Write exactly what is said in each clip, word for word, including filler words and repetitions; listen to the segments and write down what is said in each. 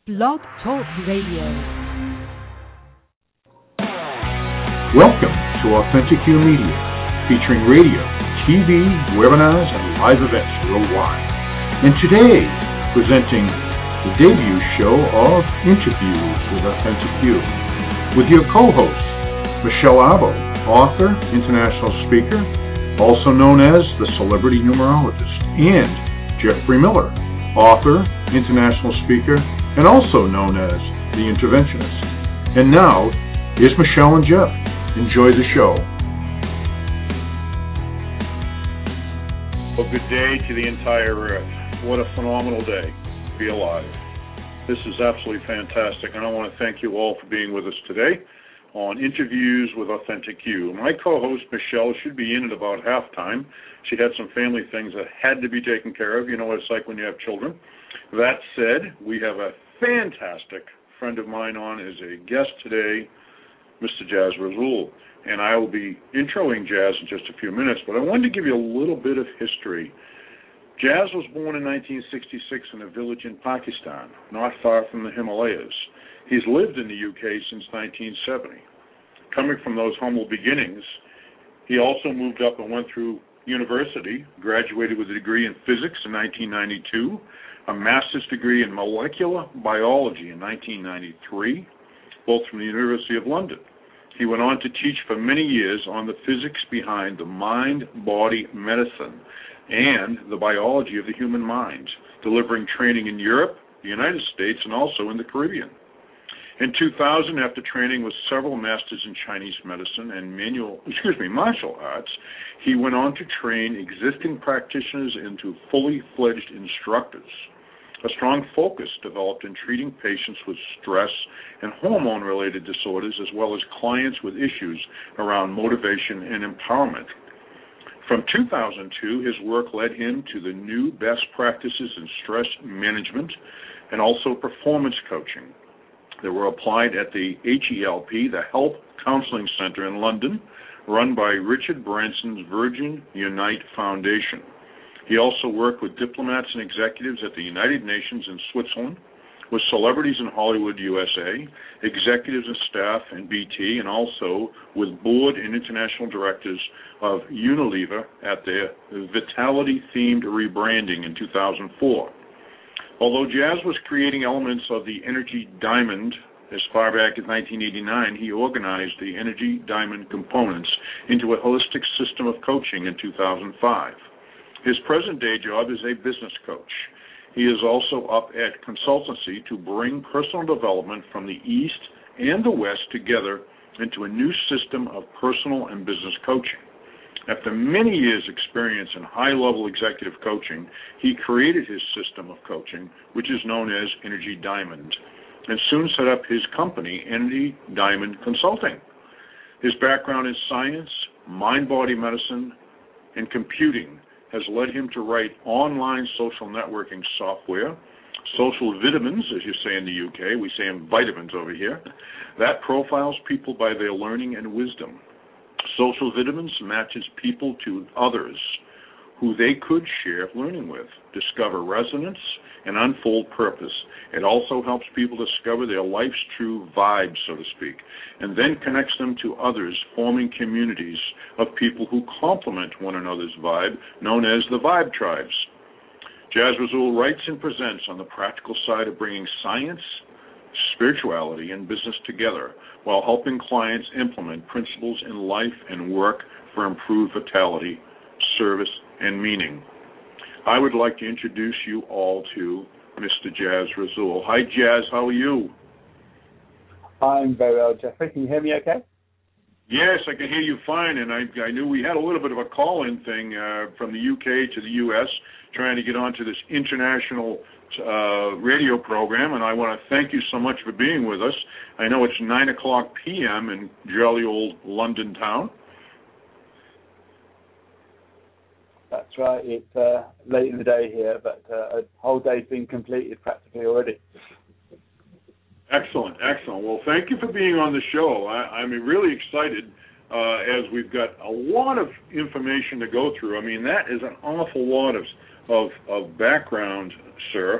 Blog Talk Radio. Welcome to Authentic You Media, featuring radio, T V, webinars, and live events worldwide. And today, presenting the debut show of Interviews with Authentic You, with your co-host, Michelle Abo, author, international speaker, also known as the Celebrity Numerologist, and Jeffrey Miller, author, international speaker, and also known as the Interventionist. And now, here's Michelle and Jeff. Enjoy the show. Well, good day to the entire Earth. What a phenomenal day to be alive. This is absolutely fantastic, and I want to thank you all for being with us today on Interviews with Authentic You. My co-host, Michelle, should be in at about halftime. She had some family things that had to be taken care of. You know what it's like when you have children. That said, we have a fantastic friend of mine on as a guest today, Mister Jazz Rasool. And I will be introing Jazz in just a few minutes, but I wanted to give you a little bit of history. Jazz was born in nineteen sixty-six in a village in Pakistan, not far from the Himalayas. He's lived in the U K since nineteen seventy. Coming from those humble beginnings, he also moved up and went through university, graduated with a degree in physics in nineteen ninety-two, a master's degree in molecular biology in nineteen ninety-three, both from the University of London. He went on to teach for many years on the physics behind the mind-body medicine and the biology of the human mind, delivering training in Europe, the United States, and also in the Caribbean. In two thousand, after training with several masters in Chinese medicine and manual, excuse me, martial arts, he went on to train existing practitioners into fully fledged instructors. A strong focus developed in treating patients with stress and hormone-related disorders, as well as clients with issues around motivation and empowerment. From two thousand two, his work led him to the new best practices in stress management and also performance coaching that were applied at the H E L P, the Health Counseling Center in London, run by Richard Branson's Virgin Unite Foundation. He also worked with diplomats and executives at the United Nations in Switzerland, with celebrities in Hollywood, U S A, executives and staff in B T, and also with board and international directors of Unilever at their Vitality-themed rebranding in two thousand four. Although Jazz was creating elements of the Energy Diamond as far back as nineteen eighty-nine, he organized the Energy Diamond components into a holistic system of coaching in two thousand five. His present-day job is a business coach. He is also up at consultancy to bring personal development from the East and the West together into a new system of personal and business coaching. After many years' experience in high-level executive coaching, he created his system of coaching, which is known as Energy Diamond, and soon set up his company, Energy Diamond Consulting. His background in science, mind-body medicine, and computing has led him to write online social networking software, social vitamins, as you say in the U K, we say them vitamins over here, that profiles people by their learning and wisdom. Social Vitamins matches people to others who they could share learning with, discover resonance, and unfold purpose. It also helps people discover their life's true vibe, so to speak, and then connects them to others, forming communities of people who complement one another's vibe, known as the Vibe Tribes. Jazz Rasool writes and presents on the practical side of bringing science, spirituality, and business together while helping clients implement principles in life and work for improved vitality, service, and meaning. I would like to introduce you all to Mister Jazz Rasool. Hi, Jazz. How are you? I'm very well, Jeffrey. Can you hear me okay? Yes, I can hear you fine, and I, I knew we had a little bit of a call-in thing uh, from the U K to the U S trying to get onto this international uh, radio program, and I want to thank you so much for being with us. I know it's nine o'clock p m in jolly old London town. That's right. It's uh, late in the day here, but uh, a whole day's been completed practically already. Excellent, excellent. Well, thank you for being on the show. I, I'm really excited uh, as we've got a lot of information to go through. I mean, that is an awful lot of of, of background, sir.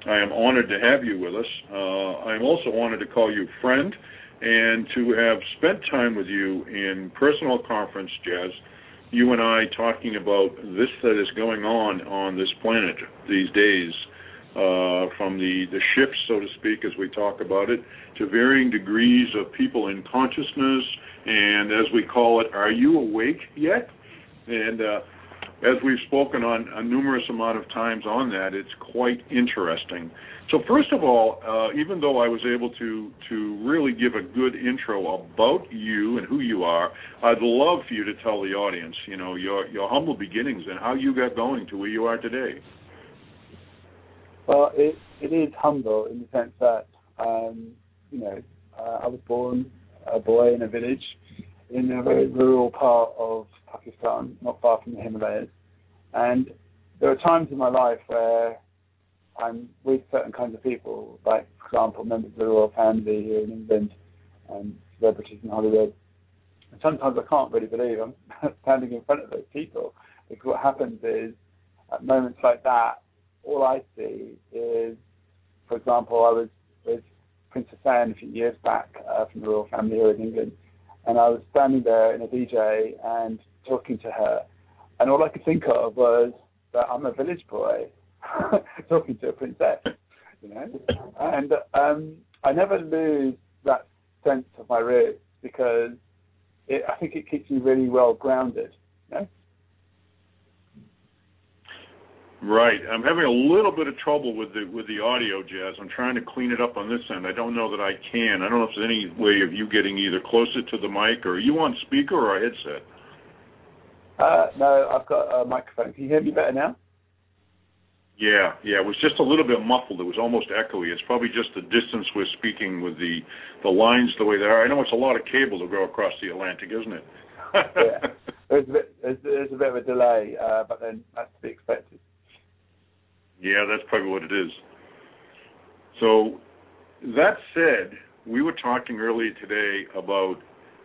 I am honored to have you with us. Uh, I'm also honored to call you friend and to have spent time with you in personal conference, Jazz, you and I talking about this that is going on on this planet these days, uh, from the, the shifts, so to speak, as we talk about it, to varying degrees of people in consciousness, and as we call it, are you awake yet? And uh, as we've spoken on a numerous amount of times on that, it's quite interesting. So first of all, uh, even though I was able to, to really give a good intro about you and who you are, I'd love for you to tell the audience, you know, your, your humble beginnings and how you got going to where you are today. Well, it, it is humble in the sense that, um, you know, uh, I was born a boy in a village in a very rural part of Pakistan, not far from the Himalayas. And there are times in my life where I'm with certain kinds of people, like, for example, members of the royal family here in England and celebrities in Hollywood. And sometimes I can't really believe I'm standing in front of those people, because what happens is, at moments like that, all I see is, for example, I was with Princess Anne a few years back uh, from the royal family here in England, and I was standing there in a D J and talking to her, and all I could think of was that I'm a village boy talking to a princess, you know, and um, I never lose that sense of my roots, because it, I think it keeps me really well grounded, you know. Right. I'm having a little bit of trouble with the with the audio, Jazz. I'm trying to clean it up on this end. I don't know that I can. I don't know if there's any way of you getting either closer to the mic, or are you on speaker or a headset? Uh, no, I've got a microphone. Can you hear me better now? Yeah, yeah. It was just a little bit muffled. It was almost echoey. It's probably just the distance we're speaking with the, the lines the way they are. I know it's a lot of cable to go across the Atlantic, isn't it? Yeah. There's a bit, there's, there's a bit of a delay, uh, but then that's to be expected. Yeah, that's probably what it is. So, that said, we were talking earlier today about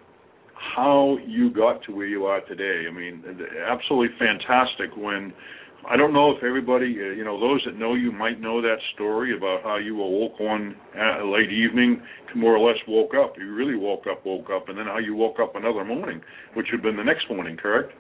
how you got to where you are today. I mean, absolutely fantastic. When, I don't know if everybody, you know, those that know you might know that story about how you awoke one uh, late evening, more or less woke up. You really woke up, woke up, and then how you woke up another morning, which had been the next morning, correct?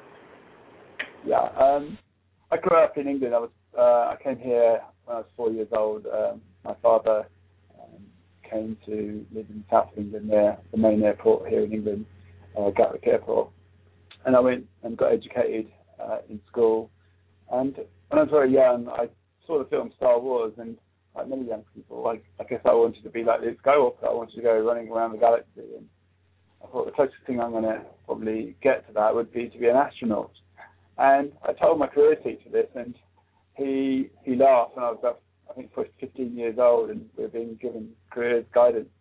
Yeah. Um, I grew up in England. I was Uh, I came here when I was four years old. Um, my father um, came to live in the south of England, near the main airport here in England, uh, Gatwick Airport. And I went and got educated uh, in school. And when I was very young, I saw the film Star Wars, and like many young people, I, I guess I wanted to be like Luke Skywalker. I wanted to go running around the galaxy. And I thought the closest thing I'm going to probably get to that would be to be an astronaut. And I told my career teacher this, and He he laughed when I was about, I think, fifteen years old, and we were being given careers guidance.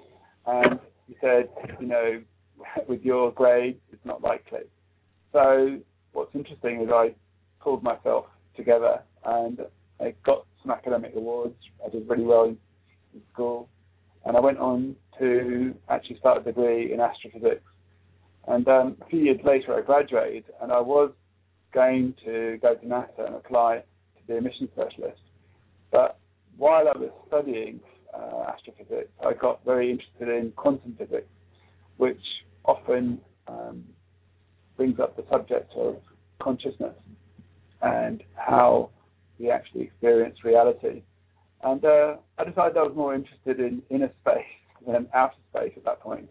And he said, you know, with your grades, it's not likely. So what's interesting is I pulled myself together, and I got some academic awards. I did really well in, in school, and I went on to actually start a degree in astrophysics. And um, a few years later, I graduated, and I was going to go to NASA and apply be a mission specialist. But while I was studying uh, astrophysics, I got very interested in quantum physics, which often um, brings up the subject of consciousness and how we actually experience reality. And uh, I decided I was more interested in inner space than outer space at that point.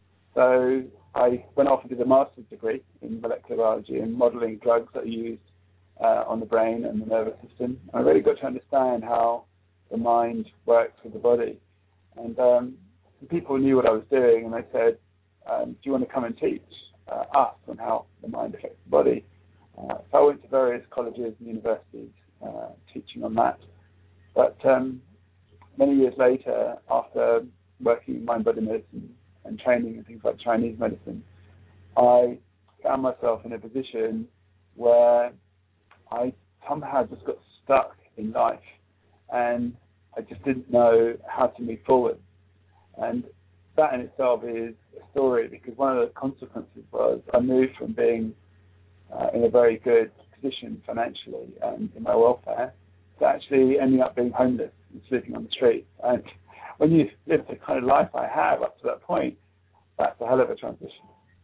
So I went off and did a master's degree in molecular biology and modelling drugs that are used Uh, on the brain and the nervous system. I really got to understand how the mind works with the body. And um, people knew what I was doing, and they said, um, do you want to come and teach uh, us on how the mind affects the body? Uh, so I went to various colleges and universities uh, teaching on that. But um, many years later, after working in mind-body medicine and training in things like Chinese medicine, I found myself in a position where I somehow just got stuck in life, and I just didn't know how to move forward. And that in itself is a story, because one of the consequences was I moved from being uh, in a very good position financially and in my welfare to actually ending up being homeless and sleeping on the street. And when you live the kind of life I have up to that point, that's a hell of a transition.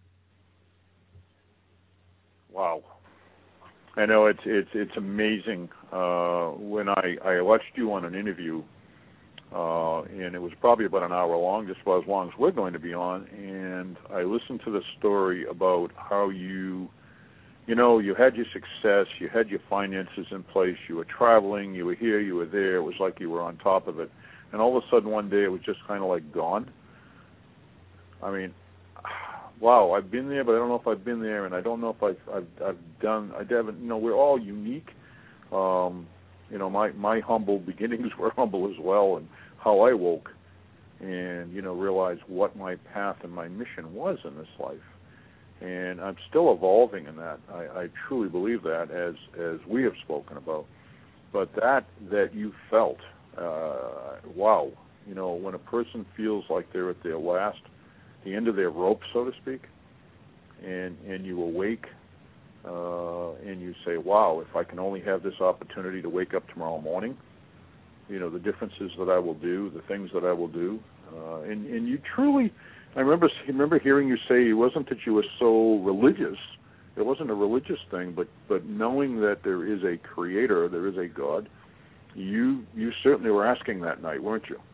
Wow. I know it's it's it's amazing. Uh, when I, I watched you on an interview, uh, and it was probably about an hour long, just about as long as we're going to be on, and I listened to the story about how you, you know, you had your success, you had your finances in place, you were traveling, you were here, you were there, it was like you were on top of it, and all of a sudden one day it was just kind of like gone. I mean, wow, I've been there, but I don't know if I've been there, and I don't know if I've I've, I've done. I haven't. You know, we're all unique. Um, you know, my my humble beginnings were humble as well, and how I woke, and you know, realized what my path and my mission was in this life, and I'm still evolving in that. I, I truly believe that, as as we have spoken about. But that that you felt, uh, wow, you know, when a person feels like they're at their last. The end of their rope, so to speak, and and you awake uh, and you say, wow, if I can only have this opportunity to wake up tomorrow morning, you know, the differences that I will do, the things that I will do, uh, and, and you truly, I remember I remember hearing you say it wasn't that you were so religious, it wasn't a religious thing, but, but knowing that there is a creator, there is a God, you you certainly were asking that night, weren't you?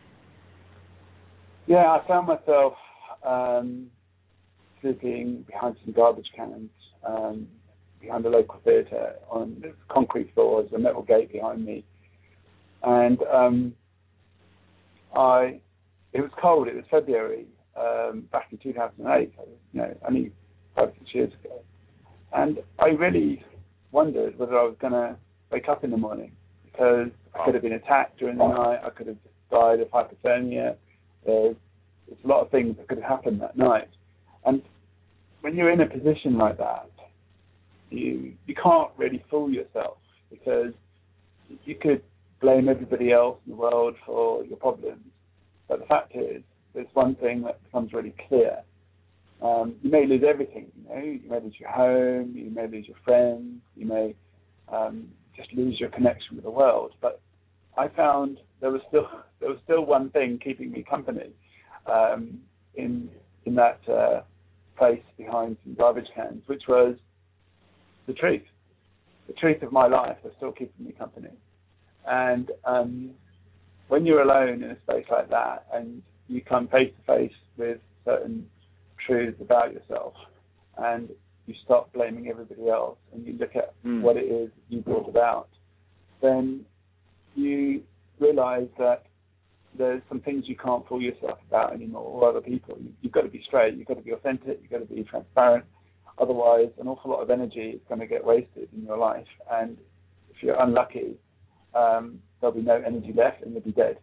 Yeah, I found myself Um, sleeping behind some garbage cans, um, behind a local theatre on the concrete floors, a metal gate behind me, and um, I. It was cold. It was February um, back in two thousand eight. You know, only five six years ago, and I really wondered whether I was going to wake up in the morning because I could have been attacked during the night. I could have died of hypothermia. There's There's a lot of things that could have happened that night. And when you're in a position like that, you you can't really fool yourself because you could blame everybody else in the world for your problems. But the fact is, there's one thing that becomes really clear. Um, you may lose everything, you know, you may lose your home, you may lose your friends, you may um, just lose your connection with the world. But I found there was still there was still one thing keeping me company. Um, in in that uh, place behind some garbage cans, which was the truth. The truth of my life was still keeping me company. And um, when you're alone in a space like that and you come face to face with certain truths about yourself and you stop blaming everybody else and you look at mm. what it is you brought about, then you realize that there's some things you can't fool yourself about anymore, or other people. You, you've got to be straight, you've got to be authentic, you've got to be transparent. Otherwise, an awful lot of energy is going to get wasted in your life. And if you're unlucky, um, there'll be no energy left and you'll be dead.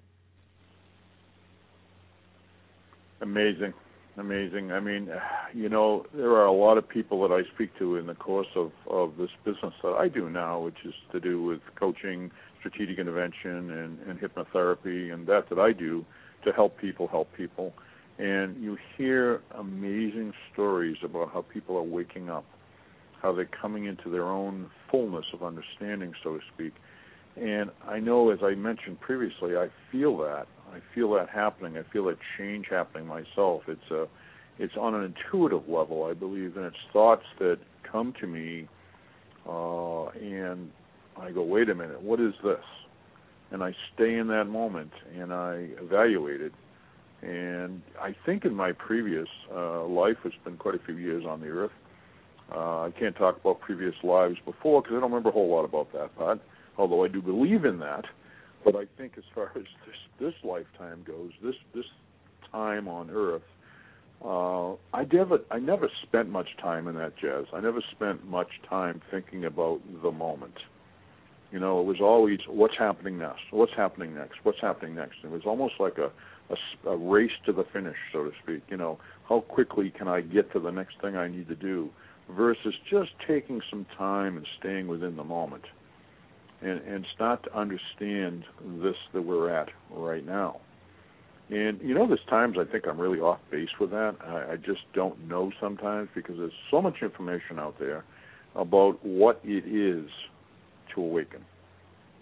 Amazing. Amazing. I mean, you know, there are a lot of people that I speak to in the course of, of this business that I do now, which is to do with coaching, strategic intervention, and, and hypnotherapy, and that that I do to help people help people. And you hear amazing stories about how people are waking up, how they're coming into their own fullness of understanding, so to speak. And I know, as I mentioned previously, I feel that. I feel that happening. I feel that change happening myself. It's a, it's on an intuitive level, I believe, and it's thoughts that come to me, uh, and I go, wait a minute, what is this? And I stay in that moment, and I evaluate it. And I think in my previous uh, life, it's been quite a few years on the earth. Uh, I can't talk about previous lives before because I don't remember a whole lot about that part, although I do believe in that. But I think as far as this, this lifetime goes, this this time on earth, uh, I never I never spent much time in that jazz. I never spent much time thinking about the moment. You know, it was always what's happening next, what's happening next, what's happening next. It was almost like a, a, a race to the finish, so to speak. You know, how quickly can I get to the next thing I need to do versus just taking some time and staying within the moment. And, and start to understand this that we're at right now. And, you know, there's times I think I'm really off base with that. I, I just don't know sometimes because there's so much information out there about what it is to awaken,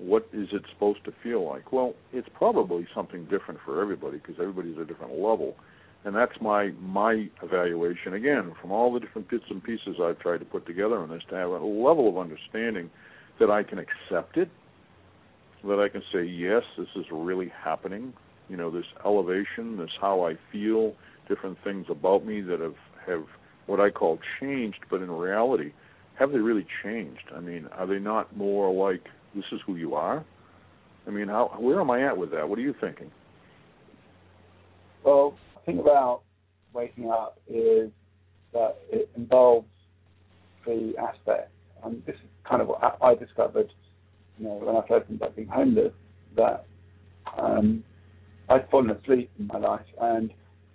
what is it supposed to feel like? Well, it's probably something different for everybody because everybody's at a different level. And that's my my evaluation, again, from all the different bits and pieces I've tried to put together on this, to have a level of understanding that I can accept it, that I can say, yes, this is really happening. You know, this elevation, this how I feel, different things about me that have, have what I call changed, but in reality, have they really changed? I mean, are they not more like, this is who you are? I mean, how, where am I at with that? What are you thinking? Well, the thing about waking up is that it involves three aspects. And this is kind of what I discovered, you know, when I first ended up being homeless, that um, I'd fallen asleep in my life, and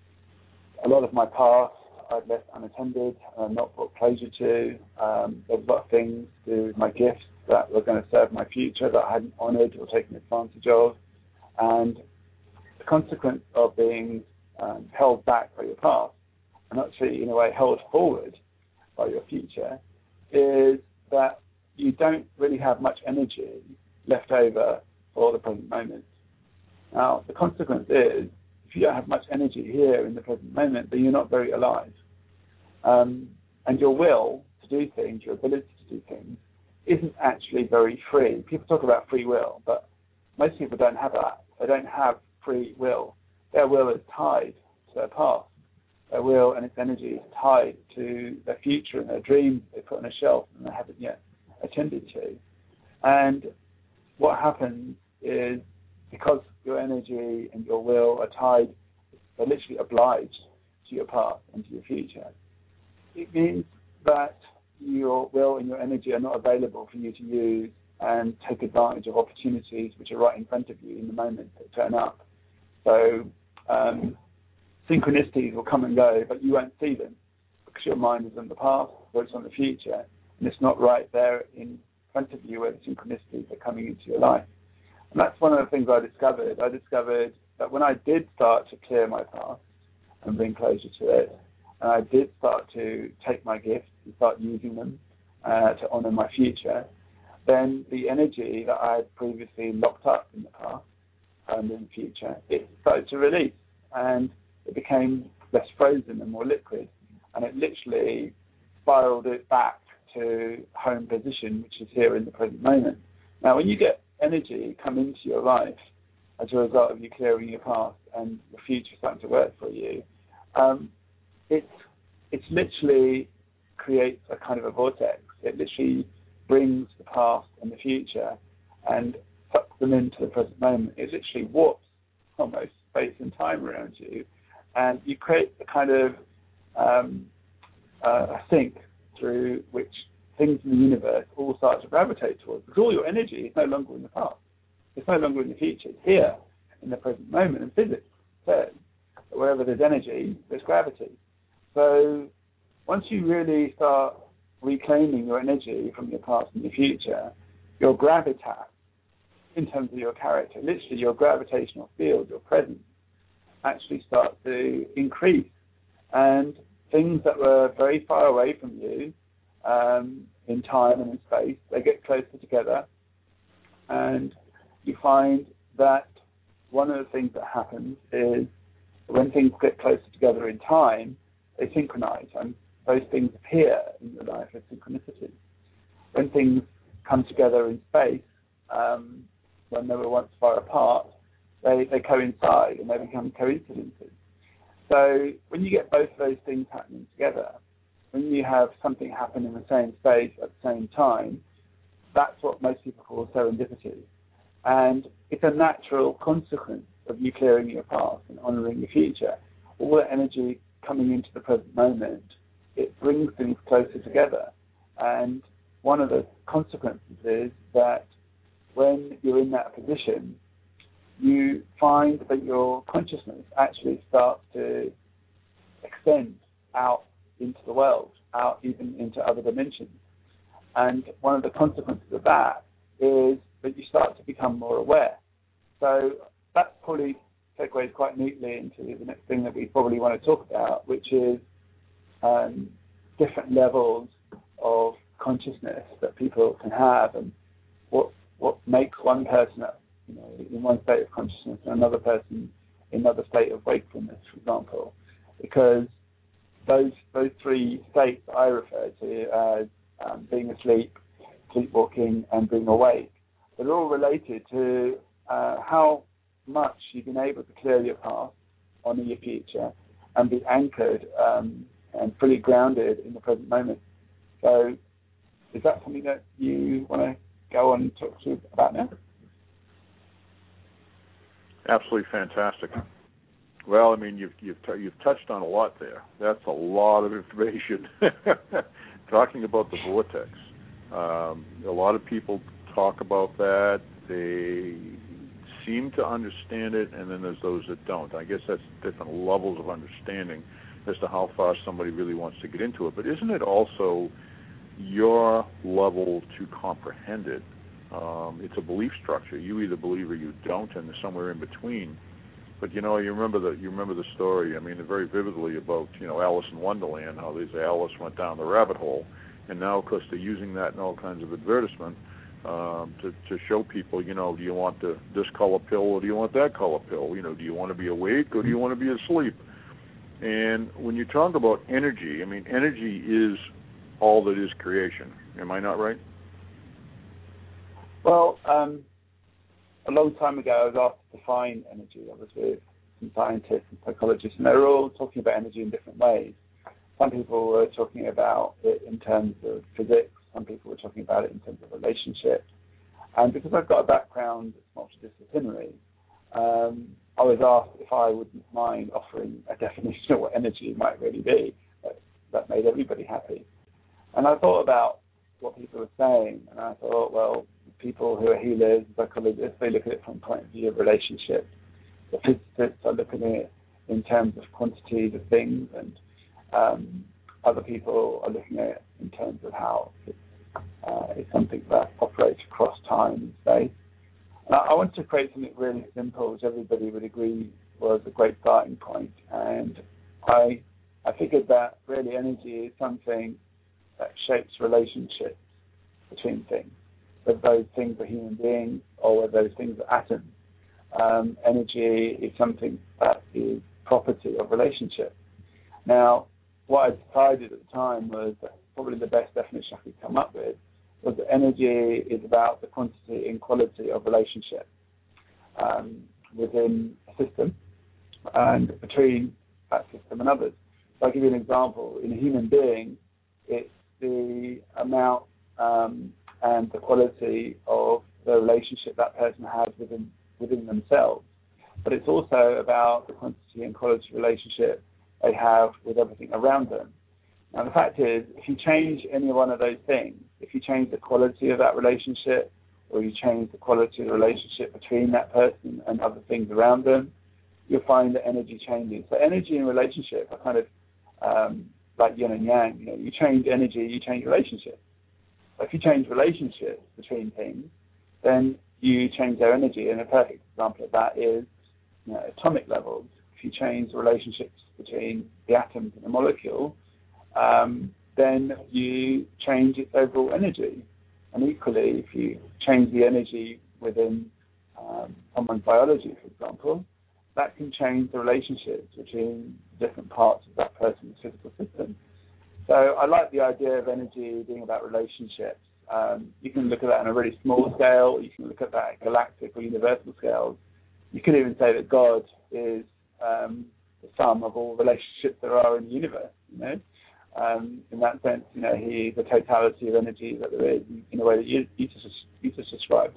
a lot of my past I'd left unattended, uh, not brought closure to. Um, there was a lot of things to do with my gifts that were going to serve my future that I hadn't honoured or taken advantage of. And the consequence of being um, held back by your past, and actually, in a way, held forward by your future, is that you don't really have much energy left over for the present moment. Now, the consequence is, if you don't have much energy here in the present moment, then you're not very alive. Um, and your will to do things, your ability to do things, isn't actually very free. People talk about free will, but most people don't have that. They don't have free will. Their will is tied to their past. Their will and its energy is tied to their future and their dreams they put on a shelf and they haven't yet attended to. And what happens is, because your energy and your will are tied, they're literally obliged to your past and to your future, it means that your will and your energy are not available for you to use and take advantage of opportunities which are right in front of you in the moment that turn up. So um, synchronicities will come and go, but you won't see them because your mind is on the past or it's on the future, and it's not right there in front of you where the synchronicities are coming into your life. And that's one of the things I discovered. I discovered that when I did start to clear my past and bring closure to it, and I did start to take my gifts and start using them uh, to honour my future, then the energy that I had previously locked up in the past and in the future, it started to release, and it became less frozen and more liquid, and it literally spiraled it back to home position, which is here in the present moment. Now, when you get energy come into your life as a result of you clearing your past and the future starting to work for you, um, it it's literally creates a kind of a vortex. It literally brings the past and the future and sucks them into the present moment. It literally warps almost space and time around you, and you create a kind of um, uh, a sink through which things in the universe all start to gravitate towards, because all your energy is no longer in the past. It's no longer in the future. It's here in the present moment. And physics says that wherever there's energy, there's gravity. So once you really start reclaiming your energy from your past and your future, your gravitas, in terms of your character, literally your gravitational field, your presence, actually start to increase. And things that were very far away from you, Um, in time and in space, they get closer together, and you find that one of the things that happens is when things get closer together in time, they synchronize, and those things appear in your life as synchronicities. When things come together in space, um, when they were once far apart, they, they coincide and they become coincidences. So when you get both of those things happening together, when you have something happen in the same space at the same time, that's what most people call serendipity. And it's a natural consequence of you clearing your past and honouring your future. All that energy coming into the present moment, it brings things closer together. And one of the consequences is that when you're in that position, you find that your consciousness actually starts to extend out into the world, out even into other dimensions. And one of the consequences of that is that you start to become more aware. So that probably segues quite neatly into the next thing that we probably want to talk about, which is um, different levels of consciousness that people can have, and what what makes one person, you know, in one state of consciousness and another person in another state of wakefulness, for example, because those those three states I refer to as um, being asleep, sleepwalking, and being awake, they're all related to uh, how much you've been able to clear your past, honor your future, and be anchored um, and fully grounded in the present moment. So is that something that you want to go on and talk to about now? Absolutely fantastic. Well, I mean, you've you've, t- you've touched on a lot there. That's a lot of information. Talking about the vortex, um, a lot of people talk about that. They seem to understand it, and then there's those that don't. I guess that's different levels of understanding as to how far somebody really wants to get into it. But isn't it also your level to comprehend it? Um, it's a belief structure. You either believe or you don't, and there's somewhere in between. But you know, you remember the you remember the story. I mean, very vividly about you know Alice in Wonderland, how this Alice went down the rabbit hole, and now of course they're using that in all kinds of advertisement um, to to show people, you know, do you want the this color pill or do you want that color pill? You know, do you want to be awake or do you want to be asleep? And when you talk about energy, I mean, energy is all that is creation. Am I not right? Well, um, a long time ago, I was asked to define energy. I was with some scientists and psychologists, and they were all talking about energy in different ways. Some people were talking about it in terms of physics. Some people were talking about it in terms of relationships. And because I've got a background that's multidisciplinary, um, I was asked if I wouldn't mind offering a definition of what energy might really be. That, that made everybody happy. And I thought about what people were saying, and I thought, well, people who are healers, psychologists, they look at it from the point of view of relationships. The physicists are looking at it in terms of quantities of things, and um, other people are looking at it in terms of how it's, uh, it's something that operates across time and space. And I, I wanted to create something really simple, which everybody would agree was a great starting point. And I, I figured that really energy is something that shapes relationships between things. Whether those things are human beings or whether those things are atoms. Um, energy is something that is property of relationship. Now, what I decided at the time was that probably the best definition I could come up with was that energy is about the quantity and quality of relationship um, within a system and between that system and others. So I'll give you an example. In a human being, it's the amount um, and the quality of the relationship that person has within within themselves. But it's also about the quantity and quality relationship they have with everything around them. Now, the fact is, if you change any one of those things, if you change the quality of that relationship, or you change the quality of the relationship between that person and other things around them, you'll find that energy changes. So energy and relationship are kind of um, like yin and yang. You know, you change energy, you change relationships. If you change relationships between things, then you change their energy. And a perfect example of that is, you know, atomic levels. If you change the relationships between the atoms in a molecule, um, then you change its overall energy. And equally, if you change the energy within um, someone's biology, for example, that can change the relationships between different parts of that person's physical system. So I like the idea of energy being about relationships. Um, you can look at that on a really small scale. You can look at that at galactic or universal scales. You could even say that God is um, the sum of all relationships there are in the universe. You know, um, in that sense, you know, He is the totality of energy that there is, in a way that you, you just you just described.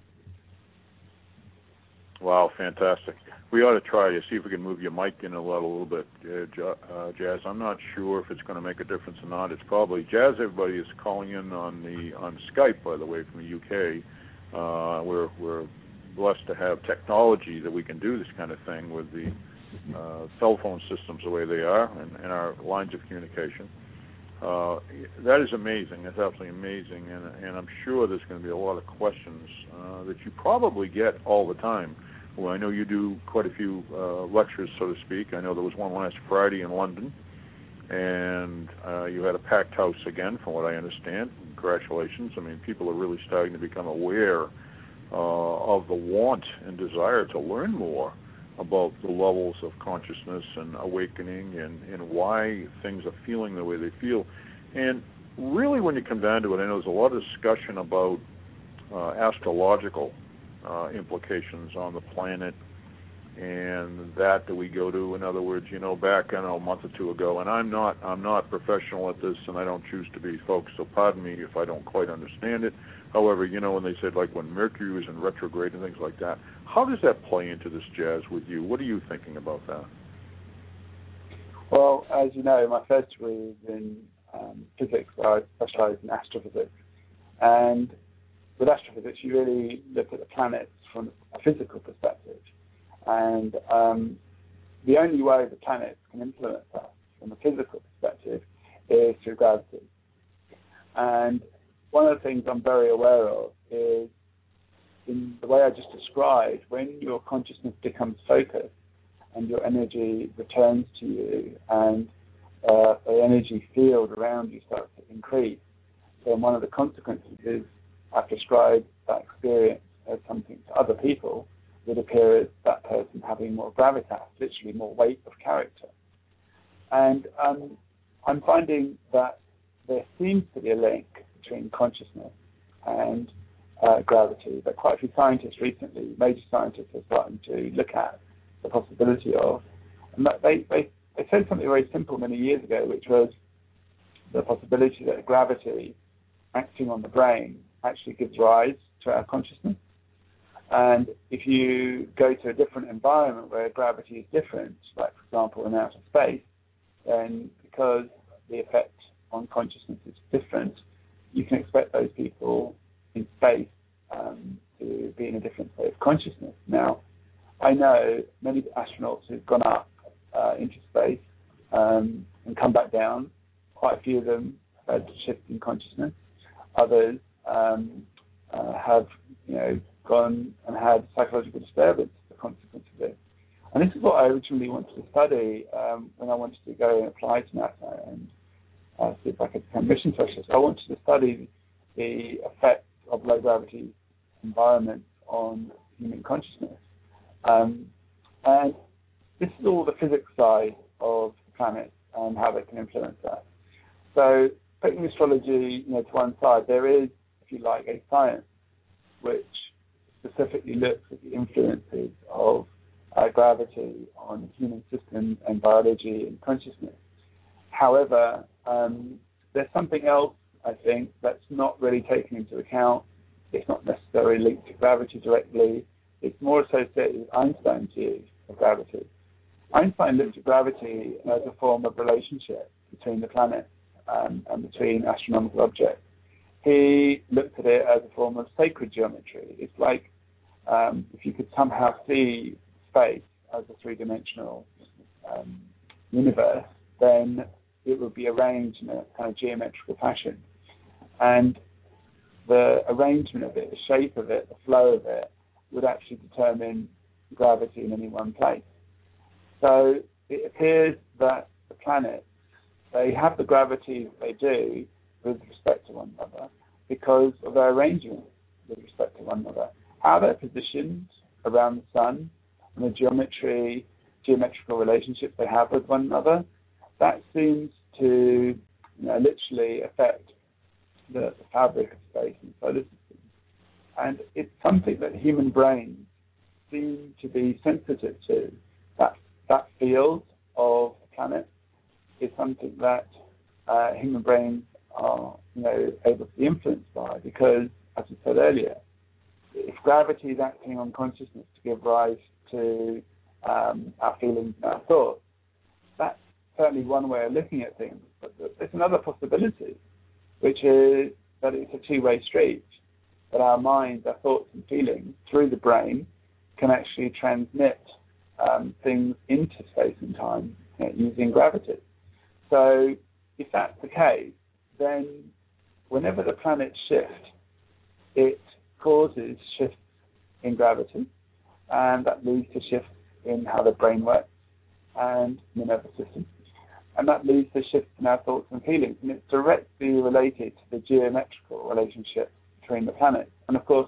Wow, fantastic. We ought to try to see if we can move your mic in a little, a little bit, uh, Jazz. I'm not sure if it's going to make a difference or not. It's probably Jazz. Everybody is calling in on the on Skype, by the way, from the U K. Uh, we're we're blessed to have technology that we can do this kind of thing with the uh, cell phone systems the way they are and, and our lines of communication. Uh, that is amazing. That's absolutely amazing, and and I'm sure there's going to be a lot of questions uh, that you probably get all the time. Well, I know you do quite a few uh, lectures, so to speak. I know there was one last Friday in London, and uh, you had a packed house again, from what I understand. Congratulations. I mean, people are really starting to become aware uh, of the want and desire to learn more about the levels of consciousness and awakening and, and why things are feeling the way they feel. And really, when you come down to it, I know there's a lot of discussion about uh, astrological uh, implications on the planet and that that we go to. In other words, you know, back I don't know a month or two ago, and I'm not I'm not professional at this, and I don't choose to be, folks. So pardon me if I don't quite understand it. However, you know, when they said like when Mercury was in retrograde and things like that, how does that play into this jazz with you? What are you thinking about that? Well, as you know, my first degree is in um, physics. I specialise in astrophysics, and with astrophysics, you really look at the planets from a physical perspective. And um, the only way the planets can influence us from a physical perspective is through gravity. And one of the things I'm very aware of is, in the way I just described, when your consciousness becomes focused and your energy returns to you and uh, the energy field around you starts to increase, then one of the consequences is I've described that experience as something to other people would appear as that person having more gravitas, literally more weight of character. And um, I'm finding that there seems to be a link between consciousness and uh, gravity that quite a few scientists recently, major scientists, are starting to look at the possibility of. And that they, they, they said something very simple many years ago, which was the possibility that gravity acting on the brain actually gives rise to our consciousness. And if you go to a different environment where gravity is different, like, for example, in outer space, then because the effect on consciousness is different, you can expect those people in space um, to be in a different state of consciousness. Now, I know many astronauts who've gone up uh, into space um, and come back down. Quite a few of them have had shift in consciousness. Others um, uh, have, you know, gone and had psychological disturbance as a consequence of this. And this is what I originally wanted to study um, when I wanted to go and apply to NASA and uh, see if I could become a mission specialist. I wanted to study the effects of low gravity environments on human consciousness. Um, and this is all the physics side of the planet and how they can influence that. So putting astrology, you know, to one side, there is, if you like, a science which specifically looks at the influences of uh, gravity on human systems and biology and consciousness. However, um, there's something else, I think, that's not really taken into account. It's not necessarily linked to gravity directly. It's more associated with Einstein's view of gravity. Einstein looked at gravity as a form of relationship between the planets um, and between astronomical objects. He looked at it as a form of sacred geometry. It's like um, if you could somehow see space as a three-dimensional um, universe, then it would be arranged in a kind of geometrical fashion. And the arrangement of it, the shape of it, the flow of it, would actually determine gravity in any one place. So it appears that the planets, they have the gravity they do with respect to one another because of their arrangement with respect to one another. How they're positioned around the sun and the geometry, geometrical relationships they have with one another, that seems to, you know, literally affect the, the fabric of space and solar systems. And it's something that human brains seem to be sensitive to. That that field of the planet is something that uh, human brains are, you know, able to be influenced by, because, as I said earlier, if gravity is acting on consciousness to give rise to um, our feelings and our thoughts, that's certainly one way of looking at things. But there's another possibility, which is that it's a two-way street, that our minds, our thoughts and feelings through the brain can actually transmit um, things into space and time, you know, using gravity. So if that's the case, then whenever the planets shift, it causes shifts in gravity, and that leads to shifts in how the brain works and the nervous system. And that leads to shifts in our thoughts and feelings. And it's directly related to the geometrical relationship between the planets. And of course,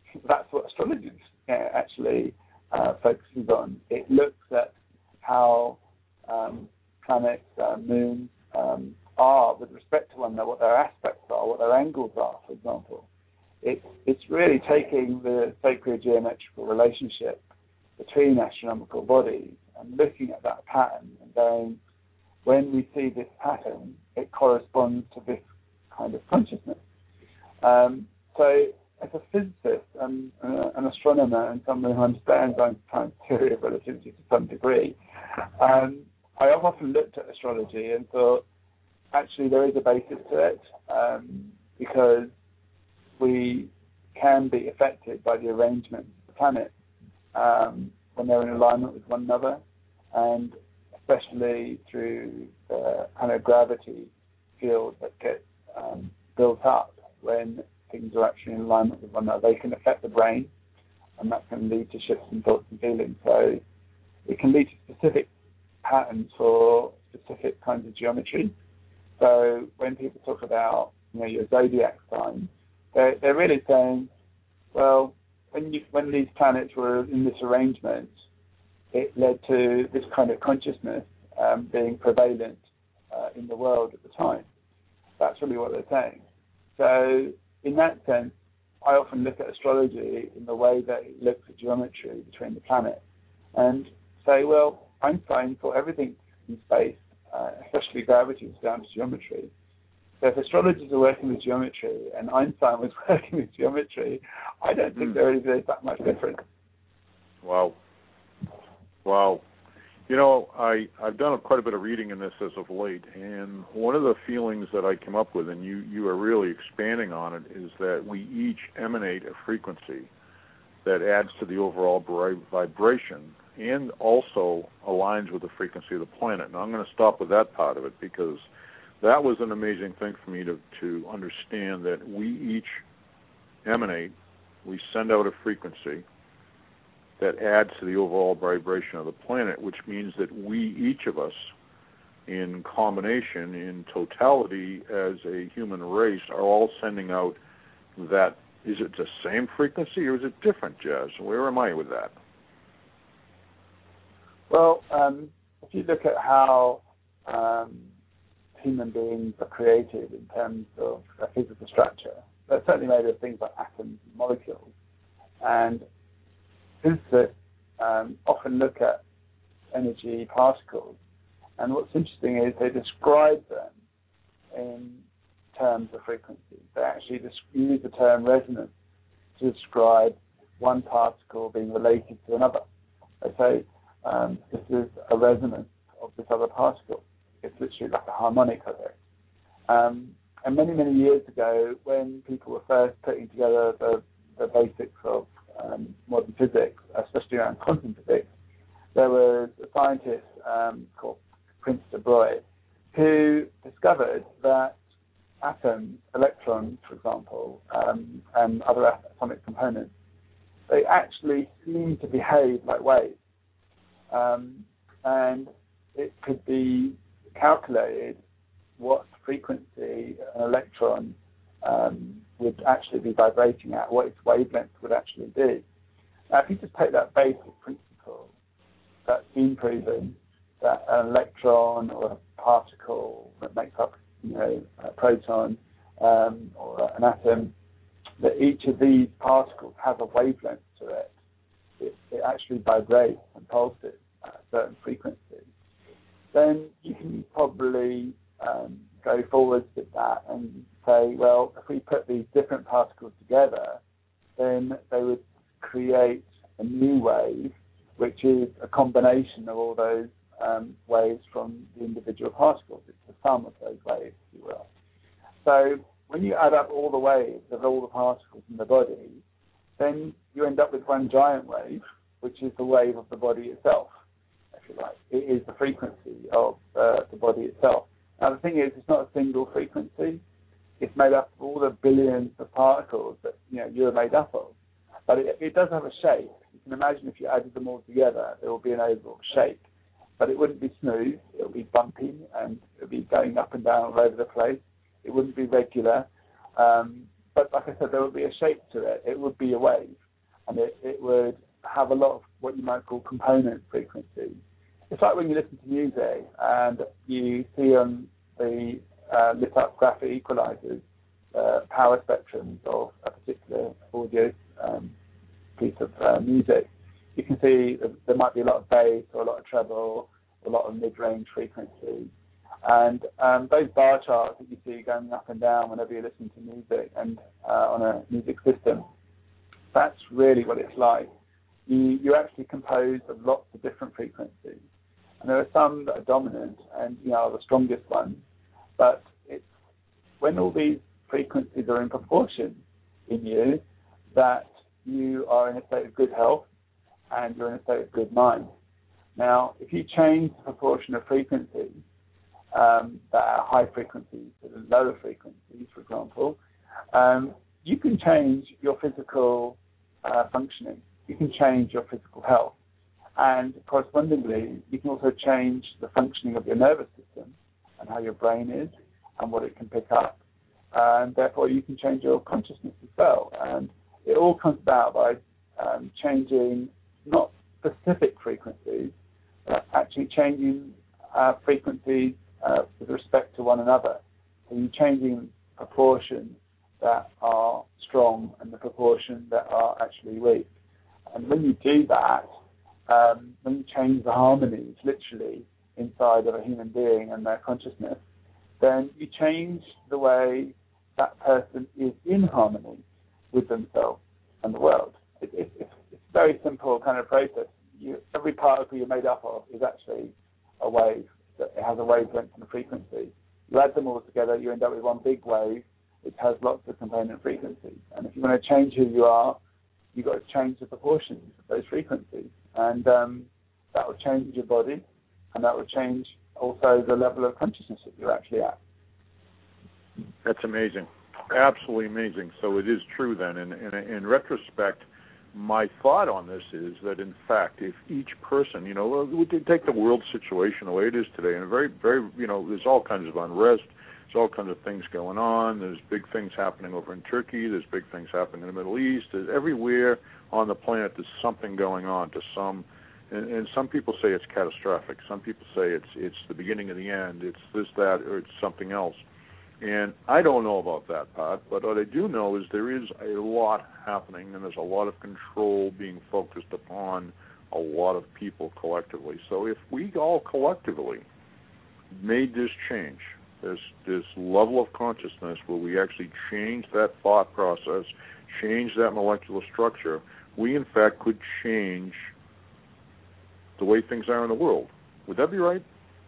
that's what astrology uh, actually uh, focuses on. It looks at how um, planets, uh, moons um, are with respect to one another, what their aspects are, what their angles are, for example. It, it's really taking the sacred geometrical relationship between astronomical bodies and looking at that pattern and going, when we see this pattern, it corresponds to this kind of consciousness. Um, so as a physicist and uh, an astronomer and someone who understands Einstein's theory of relativity to some degree, um, I have often looked at astrology and thought, actually there is a basis to it, um, because we can be affected by the arrangement of the planets um, when they're in alignment with one another, and especially through the kind of gravity field that gets um, built up when things are actually in alignment with one another. They can affect the brain, and that can lead to shifts in thoughts and feelings. So it can lead to specific patterns for specific kinds of geometry. So when people talk about, you know, your zodiac sign, they're, they're really saying, well, when you, when these planets were in this arrangement, it led to this kind of consciousness um, being prevalent uh, in the world at the time. That's really what they're saying. So in that sense, I often look at astrology in the way that it looks at geometry between the planets and say, well, Einstein thought everything in space, uh, especially gravity, was down to geometry. So if astrologers are working with geometry and Einstein was working with geometry, I don't think mm. there is that much difference. Wow. Wow. You know, I, I've done quite a bit of reading in this as of late, and one of the feelings that I came up with, and you, you are really expanding on it, is that we each emanate a frequency that adds to the overall vibration and also aligns with the frequency of the planet. Now, I'm going to stop with that part of it because that was an amazing thing for me to, to understand that we each emanate, we send out a frequency that adds to the overall vibration of the planet, which means that we, each of us, in combination, in totality, as a human race, are all sending out that. Is it the same frequency or is it different, Jazz? Where am I with that? Well, um, if you look at how um, human beings are created in terms of their physical structure, they're certainly made of things like atoms and molecules. And physicists um, often look at energy particles, and what's interesting is they describe them in terms of frequency. They actually use the term resonance to describe one particle being related to another. They say um, this is a resonance of this other particle. It's literally like a harmonic of it. Um, and many, many years ago, when people were first putting together the, the basics of um, modern physics, especially around quantum physics, there was a scientist um, called Prince de Broglie who discovered that atoms, electrons, for example, um, and other atomic components, they actually seem to behave like waves. Um, and it could be calculated what frequency an electron um, would actually be vibrating at, what its wavelength would actually be. Now, if you just take that basic principle, that's been proven that an electron or a particle that makes up, you know, a proton um, or an atom, that each of these particles has a wavelength to it. It, it actually vibrates and pulses at a certain frequency. Then you can probably um, go forward with that and say, well, if we put these different particles together, then they would create a new wave, which is a combination of all those um, waves from the individual particles. It's the sum of those waves, if you will. So when you add up all the waves of all the particles in the body, then you end up with one giant wave, which is the wave of the body itself, if you like. It is the frequency of uh, the body itself. Now, the thing is, it's not a single frequency. It's made up of all the billions of particles that, you know, you're made up of. But it, it does have a shape. You can imagine if you added them all together, there will be an overall shape. But it wouldn't be smooth. It would be bumpy, and it would be going up and down all over the place. It wouldn't be regular. Um, but like I said, there would be a shape to it. It would be a wave. and it, it would have a lot of what you might call component frequencies. It's like when you listen to music and you see on the uh, lit up graphic equalizers uh, power spectrums of a particular audio um, piece of uh, music. You can see that there might be a lot of bass or a lot of treble, a lot of mid-range frequencies. And um, those bar charts that you see going up and down whenever you listen to music and uh, on a music system, that's really what it's like. You, you're actually composed of lots of different frequencies. And there are some that are dominant and, you know, are the strongest ones. But it's when all these frequencies are in proportion in you that you are in a state of good health and you're in a state of good mind. Now, if you change the proportion of frequencies um, that are high frequencies to the lower frequencies, for example, um, you can change your physical uh, functioning. You can change your physical health. And correspondingly, you can also change the functioning of your nervous system and how your brain is and what it can pick up. And therefore, you can change your consciousness as well. And it all comes about by um, changing not specific frequencies, but actually changing uh, frequencies uh, with respect to one another. So you're changing proportions that are strong and the proportions that are actually weak. And when you do that, um, when you change the harmonies, literally, inside of a human being and their consciousness, then you change the way that person is in harmony with themselves and the world. It, it, it's, it's a very simple kind of process. You, every particle you're made up of is actually a wave. It has a wavelength and a frequency. You add them all together, you end up with one big wave which has lots of component frequencies. And if you want to change who you are, you've got to change the proportions of those frequencies. And um, that will change your body, and that will change also the level of consciousness that you're actually at. That's amazing. Absolutely amazing. So it is true then. In, in, in retrospect, my thought on this is that, in fact, if each person, you know, we could take the world situation the way it is today, and very, very, you know, there's all kinds of unrest, there's all kinds of things going on, there's big things happening over in Turkey, there's big things happening in the Middle East, there's everywhere on the planet there's something going on to some, and, and some people say it's catastrophic, some people say it's it's the beginning of the end, it's this, that, or it's something else. And I don't know about that part, but what I do know is there is a lot happening, and there's a lot of control being focused upon a lot of people collectively. So if we all collectively made this change, this this level of consciousness where we actually change that thought process, change that molecular structure, we in fact could change the way things are in the world. Would that be right?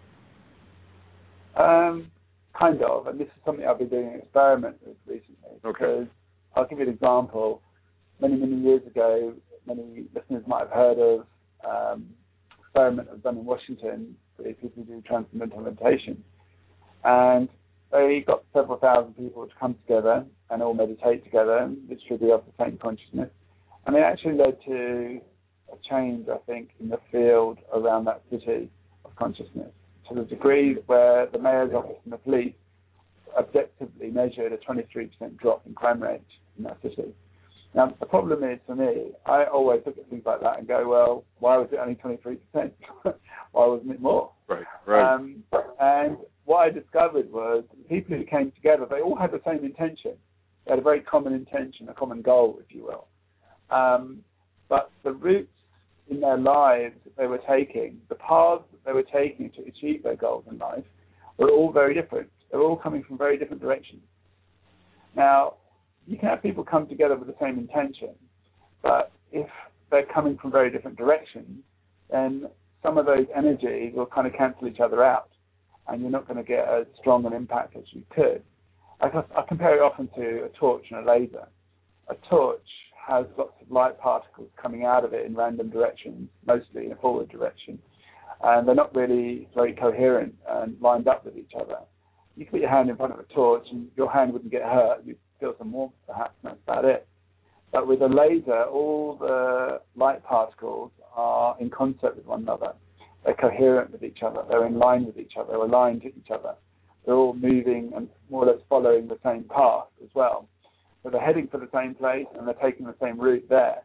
Um. Kind of, and this is something I've been doing an experiment with recently. Okay. Because I'll give you an example. Many, many years ago, many listeners might have heard of um, an experiment that was done in Washington with people who do transcendental meditation. And they got several thousand people to come together and all meditate together, and literally be of the same consciousness. And it actually led to a change, I think, in the field around that city of consciousness, to the degree where the mayor's office and the police objectively measured a twenty-three percent drop in crime rate in that city. Now, the problem is, for me, I always look at things like that and go, well, why was it only twenty-three percent? Why wasn't it more? Right, right. Um, and what I discovered was the people who came together, they all had the same intention. They had a very common intention, a common goal, if you will. Um, but the routes in their lives that they were taking, the paths that they were taking to achieve their goals in life, were all very different. They were all coming from very different directions. Now, you can have people come together with the same intention, but if they're coming from very different directions, then some of those energies will kind of cancel each other out, and you're not going to get as strong an impact as you could. I, I compare it often to a torch and a laser. A torch has lots of light particles coming out of it in random directions, mostly in a forward direction. And they're not really very coherent and lined up with each other. You can put your hand in front of a torch and your hand wouldn't get hurt. You'd feel some warmth perhaps, and that's about it. But with a laser, all the light particles are in concert with one another. They're coherent with each other. They're in line with each other, aligned to each other. They're all moving and more or less following the same path as well. So they're heading for the same place and they're taking the same route there.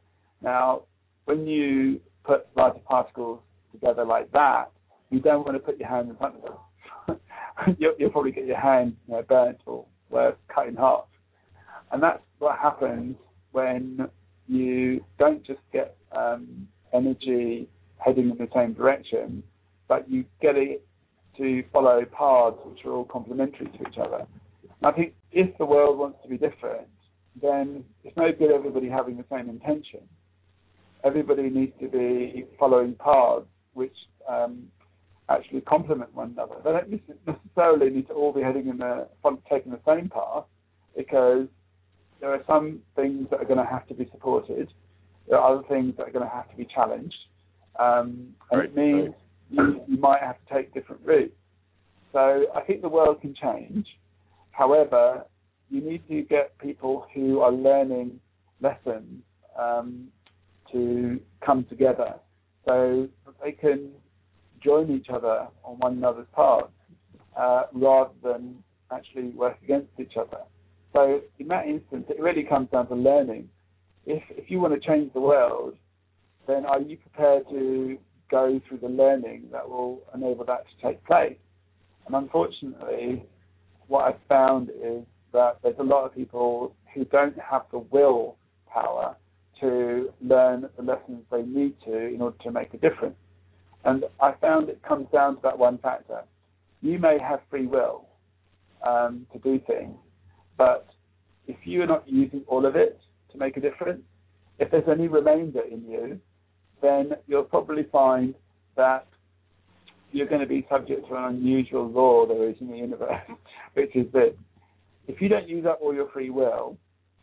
Now, when you put larger particles together like that, you don't want to put your hand in front of them. you'll, you'll probably get your hand, you know, burnt or worse, cut in half. And that's what happens when you don't just get um, energy heading in the same direction, but you get it to follow paths which are all complementary to each other. And I think if the world wants to be different, then it's no good everybody having the same intention. Everybody needs to be following paths which um, actually complement one another. They don't necessarily need to all be heading in the, taking the same path, because there are some things that are going to have to be supported. There are other things that are going to have to be challenged. Um, and right, it means right. you, you might have to take different routes. So I think the world can change. However, you need to get people who are learning lessons um, to come together so that they can join each other on one another's paths uh, rather than actually work against each other. So in that instance, it really comes down to learning. If if you want to change the world, then are you prepared to go through the learning that will enable that to take place? And unfortunately, what I've found is that there's a lot of people who don't have the will power to learn the lessons they need to in order to make a difference. And I found it comes down to that one factor. You may have free will um, to do things, but if you are not using all of it to make a difference, if there's any remainder in you, then you'll probably find that you're going to be subject to an unusual law there is in the universe, which is that if you don't use up all your free will,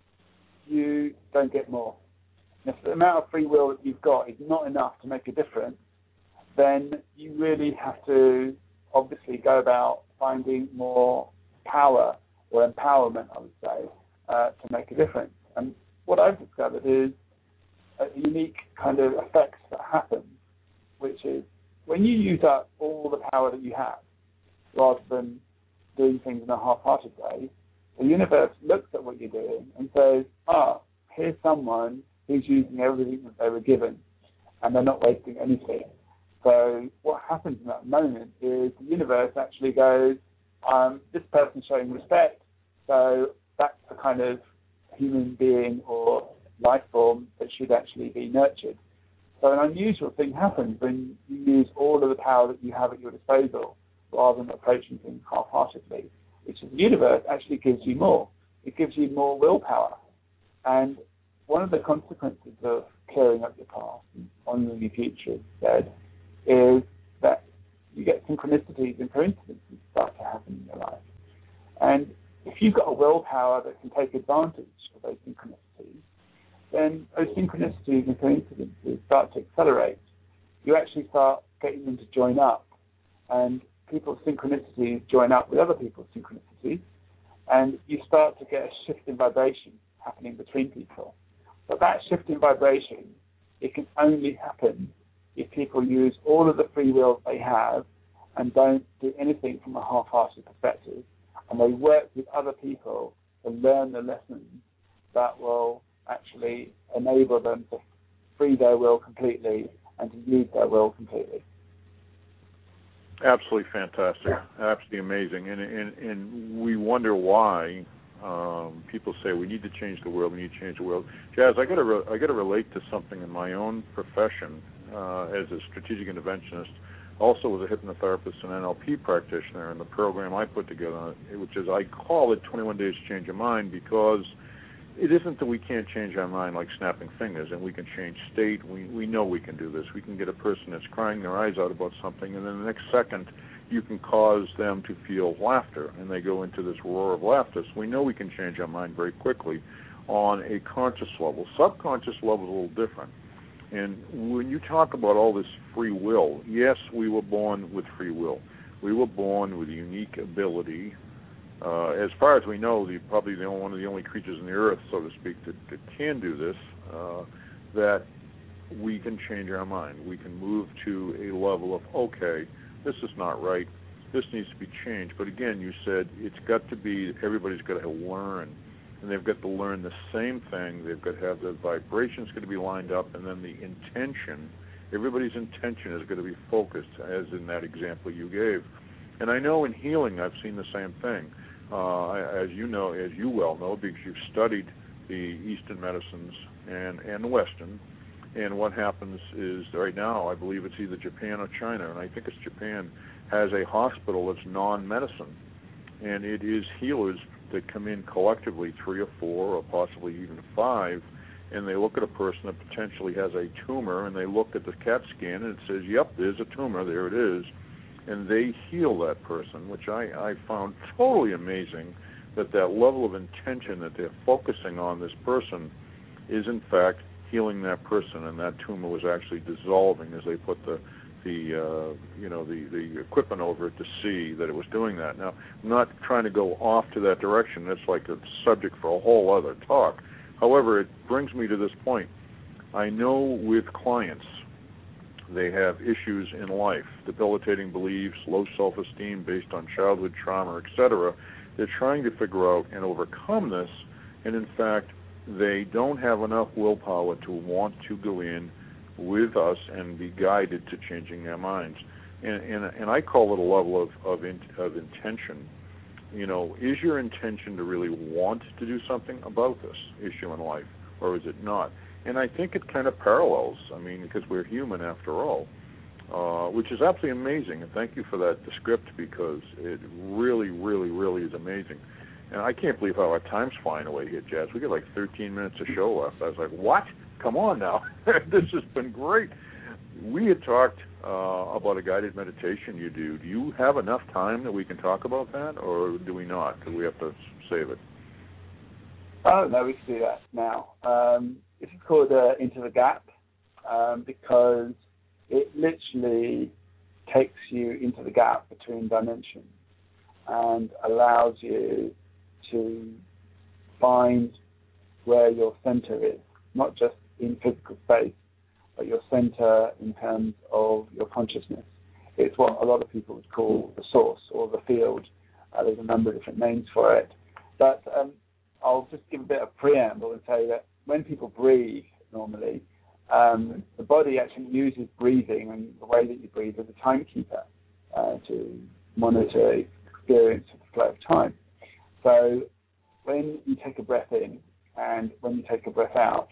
you don't get more. And if the amount of free will that you've got is not enough to make a difference, then you really have to obviously go about finding more power or empowerment, I would say, uh, to make a difference. And what I've discovered is a unique kind of effects that happen, which is when you use up all the power that you have, rather than doing things in a half-hearted way, the universe looks at what you're doing and says, ah, here's someone who's using everything that they were given, and they're not wasting anything. So what happens in that moment is the universe actually goes, um, this person's showing respect, so that's the kind of human being or life form that should actually be nurtured. So an unusual thing happens when you use all of the power that you have at your disposal rather than approaching things half-heartedly, which is the universe actually gives you more. It gives you more willpower. And one of the consequences of clearing up your past and honoring your future, as said, is that you get synchronicities and coincidences start to happen in your life. And if you've got a willpower that can take advantage of those synchronicities, then those synchronicities and coincidences start to accelerate. You actually start getting them to join up, and people's synchronicities join up with other people's synchronicities, and you start to get a shift in vibration happening between people. But that shift in vibration, it can only happen if people use all of the free will they have and don't do anything from a half-hearted perspective, and they work with other people to learn the lessons that will actually enable them to free their will completely and to use their will completely. Absolutely fantastic, absolutely amazing, and and, and we wonder why um, people say we need to change the world, we need to change the world. Jazz, I got to re- I got to relate to something in my own profession uh, as a strategic interventionist, also as a hypnotherapist and N L P practitioner, and the program I put together, which is I call it twenty-one Days to Change Your Mind, because it isn't that we can't change our mind like snapping fingers, and we can change state. We we know we can do this. We can get a person that's crying their eyes out about something, and then the next second you can cause them to feel laughter, and they go into this roar of laughter. So we know we can change our mind very quickly on a conscious level. Subconscious level is a little different. And when you talk about all this free will, yes, we were born with free will. We were born with a unique ability. Uh, as far as we know, the, probably the only, one of the only creatures on the earth, so to speak, that, that can do this, uh, that we can change our mind. We can move to a level of, okay, this is not right. This needs to be changed. But again, you said it's got to be, everybody's got to learn and they've got to learn the same thing. They've got to have the vibrations going to be lined up, and then the intention. Everybody's intention is going to be focused, as in that example you gave. And I know in healing I've seen the same thing. Uh, as you know, as you well know, because you've studied the Eastern medicines and, and the Western. And what happens is right now, I believe it's either Japan or China, and I think it's Japan, has a hospital that's non-medicine. And it is healers that come in collectively, three or four or possibly even five, and they look at a person that potentially has a tumor, and they look at the CAT scan, and it says, yep, there's a tumor, there it is. And they heal that person, which I, I found totally amazing, that that level of intention that they're focusing on this person is, in fact, healing that person, and that tumor was actually dissolving as they put the the uh, you know the, the equipment over it to see that it was doing that. Now, I'm not trying to go off to that direction. That's like a subject for a whole other talk. However, it brings me to this point. I know with clients, they have issues in life, debilitating beliefs, low self-esteem based on childhood trauma, et cetera. They're trying to figure out and overcome this, and in fact, they don't have enough willpower to want to go in with us and be guided to changing their minds. And, and, and I call it a level of, of, in, of intention. You know, is your intention to really want to do something about this issue in life, or is it not? And I think it kind of parallels, I mean, because we're human after all, uh, which is absolutely amazing. And thank you for that script, because it really, really, really is amazing. And I can't believe how our time's flying away here, Jazz. We got like thirteen minutes of show left. I was like, what? Come on now. This has been great. We had talked uh, about a guided meditation you do. Do you have enough time that we can talk about that, or do we not? Do we have to save it? Oh, no, we can do that now. Um, this is called uh, Into the Gap, um, because it literally takes you into the gap between dimensions and allows you to find where your center is, not just in physical space, but your center in terms of your consciousness. It's what a lot of people would call the source or the field. Uh, there's a number of different names for it. But um, I'll just give a bit of preamble and say that when people breathe normally, um, the body actually uses breathing and the way that you breathe as a timekeeper uh, to monitor its experience of the flow of time. So when you take a breath in and when you take a breath out,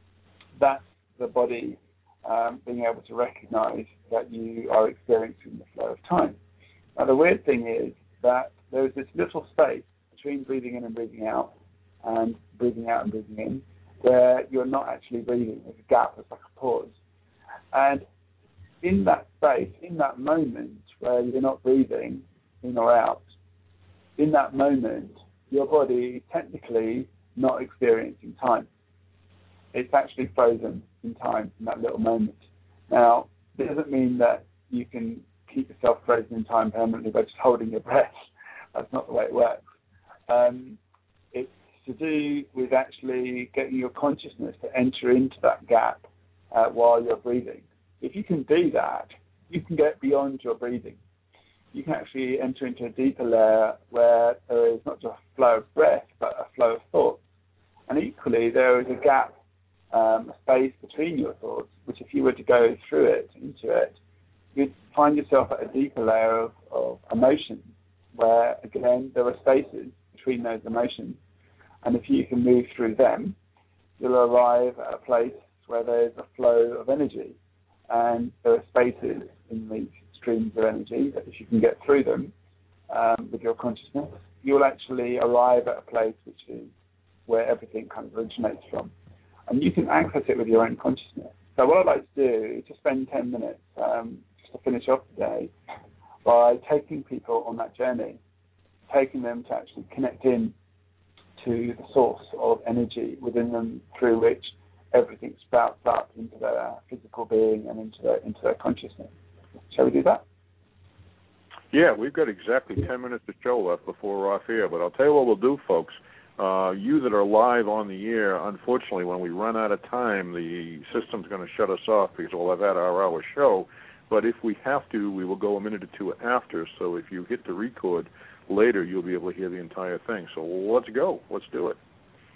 that's the body um, being able to recognize that you are experiencing the flow of time. Now, the weird thing is that there's this little space between breathing in and breathing out and breathing out and breathing in where you're not actually breathing. There's a gap, there's like a pause. And in that space, in that moment where you're not breathing in or out, in that moment, your body is technically not experiencing time. It's actually frozen in time in that little moment. Now, it doesn't mean that you can keep yourself frozen in time permanently by just holding your breath. That's not the way it works. Um, it's to do with actually getting your consciousness to enter into that gap uh, while you're breathing. If you can do that, you can get beyond your breathing. You can actually enter into a deeper layer where there is not just a flow of breath, but a flow of thoughts. And equally, there is a gap, um, a space between your thoughts, which if you were to go through it, into it, you'd find yourself at a deeper layer of, of emotions, where, again, there are spaces between those emotions. And if you can move through them, you'll arrive at a place where there's a flow of energy. And there are spaces in these streams of energy that if you can get through them um, with your consciousness, you'll actually arrive at a place which is where everything kind of originates from. And you can access it with your own consciousness. So what I'd like to do is to spend ten minutes um, just to finish off today by taking people on that journey, taking them to actually connect in to the source of energy within them through which everything sprouts up into their physical being and into their, into their consciousness. Shall we do that? Yeah, we've got exactly ten minutes to show left before we're off air, but I'll tell you what we'll do, folks. Uh, you that are live on the air, unfortunately, when we run out of time, the system's going to shut us off because we'll have had our hour show. But if we have to, we will go a minute or two after. So if you hit the record later, you'll be able to hear the entire thing. So let's go. Let's do it.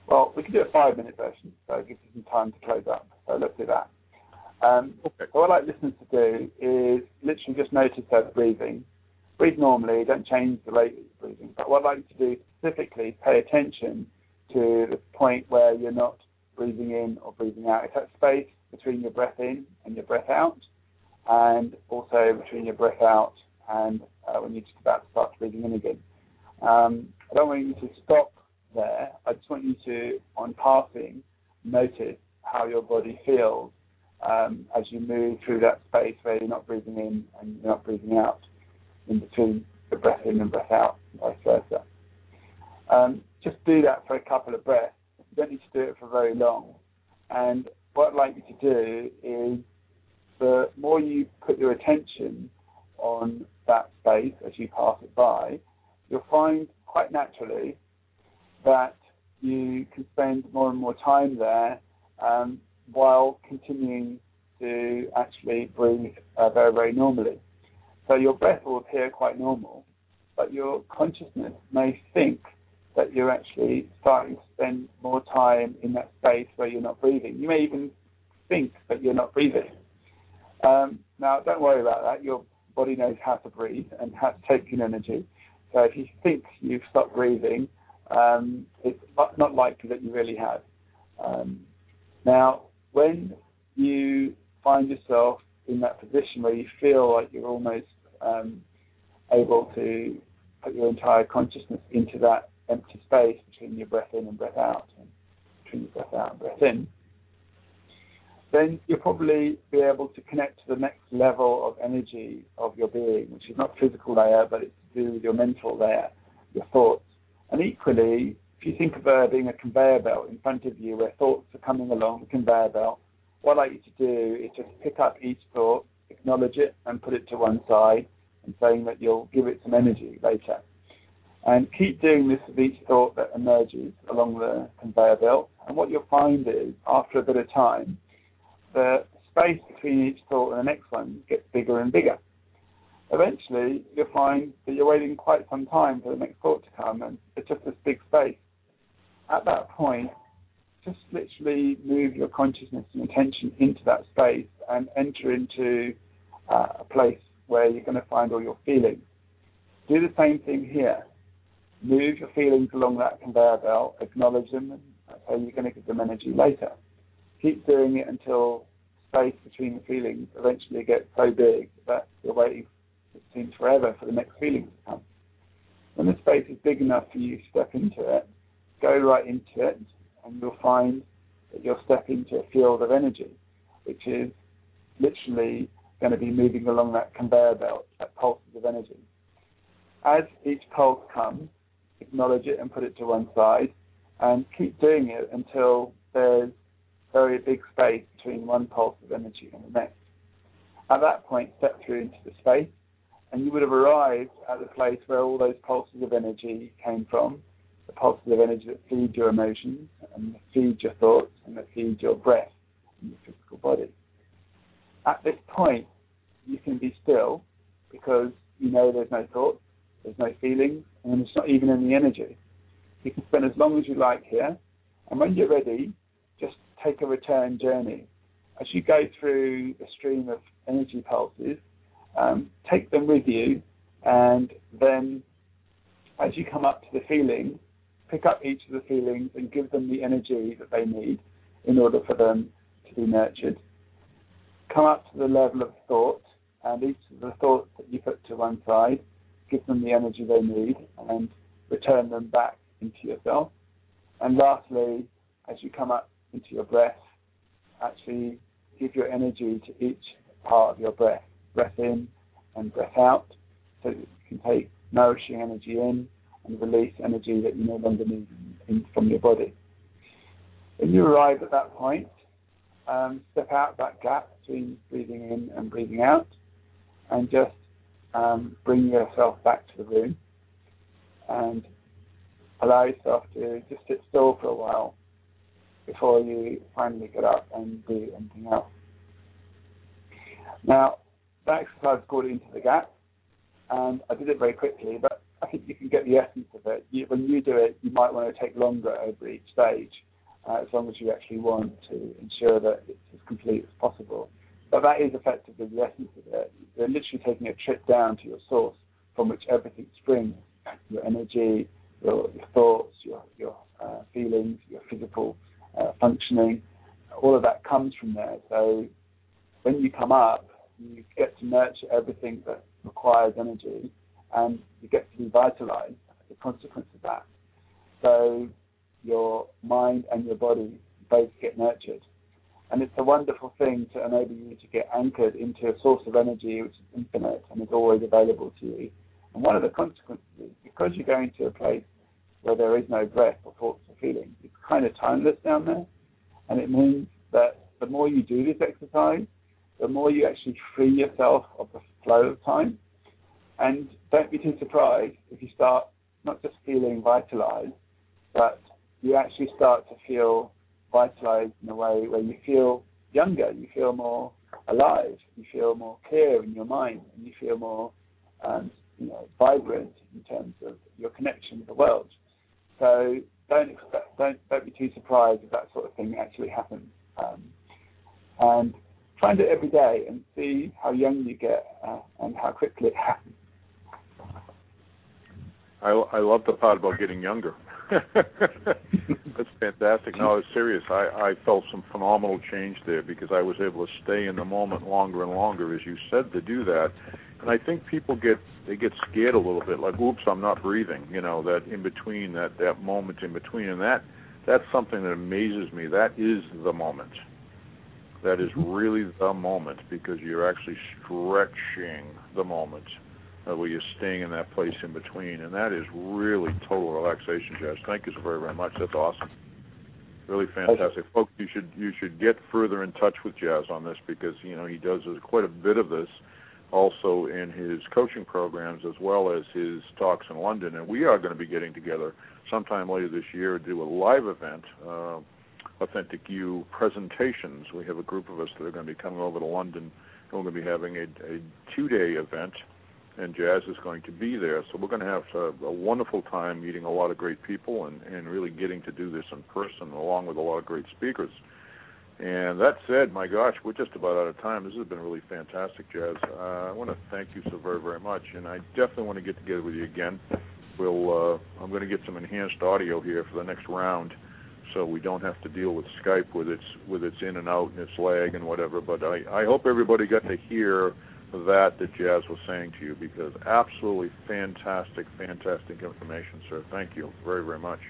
Well, we can do a five-minute version, so it gives you some time to close up. So let's do that. Um, Okay. So what I'd like listeners to do is literally just notice their breathing. Breathe normally, don't change the rate that you're breathing. But what I'd like you to do specifically is pay attention to the point where you're not breathing in or breathing out. It's that space between your breath in and your breath out, and also between your breath out and uh, when you're just about to start breathing in again. Um, I don't want you to stop there. I just want you to, on passing, notice how your body feels um, as you move through that space where you're not breathing in and you're not breathing out, in between the breath in and breath out, and vice versa. Um, just do that for a couple of breaths. You don't need to do it for very long. And what I'd like you to do is the more you put your attention on that space as you pass it by, you'll find quite naturally that you can spend more and more time there um, while continuing to actually breathe uh, very, very normally. So your breath will appear quite normal, but your consciousness may think that you're actually starting to spend more time in that space where you're not breathing. You may even think that you're not breathing. Um, now, don't worry about that. Your body knows how to breathe and how to take in energy. So if you think you've stopped breathing, um, it's not likely that you really have. Um, now, when you find yourself in that position where you feel like you're almost um, able to put your entire consciousness into that empty space between your breath in and breath out, and between your breath out and breath in, then you'll probably be able to connect to the next level of energy of your being, which is not physical layer, but it's to do with your mental layer, your thoughts. And equally, if you think of there being a conveyor belt in front of you where thoughts are coming along the conveyor belt, what I'd like you to do is just pick up each thought, acknowledge it, and put it to one side, and saying that you'll give it some energy later. And keep doing this with each thought that emerges along the conveyor belt. And what you'll find is, after a bit of time, the space between each thought and the next one gets bigger and bigger. Eventually, you'll find that you're waiting quite some time for the next thought to come, and it's just this big space. At that point, just literally move your consciousness and attention into that space and enter into uh, a place where you're going to find all your feelings. Do the same thing here. Move your feelings along that conveyor belt, acknowledge them, and that's how you're going to give them energy later. Keep doing it until space between the feelings eventually gets so big that you're waiting, it seems forever, for the next feeling to come. When the space is big enough for you to step into it, go right into it, and you'll find that you'll step into a field of energy, which is literally going to be moving along that conveyor belt, that pulses of energy. As each pulse comes, acknowledge it and put it to one side, and keep doing it until there's very big space between one pulse of energy and the next. At that point, step through into the space, and you would have arrived at the place where all those pulses of energy came from, the pulses of energy that feed your emotions, and that feed your thoughts, and that feed your breath and your physical body. At this point, you can be still, because you know there's no thoughts, there's no feelings, and it's not even any energy. You can spend as long as you like here, and when you're ready, just take a return journey. As you go through the stream of energy pulses, um, take them with you, and then as you come up to the feelings, pick up each of the feelings and give them the energy that they need in order for them to be nurtured. Come up to the level of thought, and each of the thoughts that you put to one side, give them the energy they need and return them back into yourself. And lastly, as you come up into your breath, actually give your energy to each part of your breath. Breath in and breath out, so that you can take nourishing energy in and release energy that you no longer need in, from your body. When you arrive at that point, um, step out that gap between breathing in and breathing out, and just um, bring yourself back to the room and allow yourself to just sit still for a while before you finally get up and do anything else. Now, that exercise is called Into the Gap, and I did it very quickly, but I think you can get the essence of it. You, when you do it, you might want to take longer over each stage, uh, as long as you actually want to ensure that it's as complete as possible. But that is effectively the essence of it. You're literally taking a trip down to your source from which everything springs, your energy, your, your thoughts, your, your uh, feelings, your physical uh, functioning. All of that comes from there. So when you come up, you get to nurture everything that requires energy, and you get to be vitalized as a consequence of that. So your mind and your body both get nurtured. And it's a wonderful thing to enable you to get anchored into a source of energy which is infinite and is always available to you. And one of the consequences is, because you're going to a place where there is no breath or thoughts or feelings, it's kind of timeless down there. And it means that the more you do this exercise, the more you actually free yourself of the flow of time. And don't be too surprised if you start not just feeling vitalized, but you actually start to feel vitalized in a way where you feel younger, you feel more alive, you feel more clear in your mind, and you feel more um, you know, vibrant in terms of your connection with the world. So don't expect, don't don't be too surprised if that sort of thing actually happens. Um, and try and do it every day and see how young you get uh, and how quickly it happens. I, I love the part about getting younger. That's fantastic. No, it's serious. I, I felt some phenomenal change there because I was able to stay in the moment longer and longer, as you said, to do that. And I think people get they get scared a little bit, like, oops, I'm not breathing. You know, that in between, that, that moment in between, and that that's something that amazes me. That is the moment. That is really the moment, because you're actually stretching the moment uh, where you're staying in that place in between, and that is really total relaxation, Jazz. Thank you so very, very much. That's awesome. Really fantastic. Folks, you should you should get further in touch with Jazz on this, because, you know, he does quite a bit of this also in his coaching programs as well as his talks in London, and we are going to be getting together sometime later this year to do a live event, uh, Authentic You presentations. We have a group of us that are going to be coming over to London, and we're going to be having a, a two-day event, and Jazz is going to be there. So we're going to have a, a wonderful time meeting a lot of great people and, and really getting to do this in person along with a lot of great speakers. And that said, my gosh, we're just about out of time. This has been really fantastic, Jazz. Uh, I want to thank you so very, very much, and I definitely want to get together with you again. We'll, uh, I'm going to get some enhanced audio here for the next round, so we don't have to deal with Skype with its with its in and out and its lag and whatever. But I, I hope everybody got to hear that that Jazz was saying to you, because absolutely fantastic, fantastic information, sir. Thank you very, very much.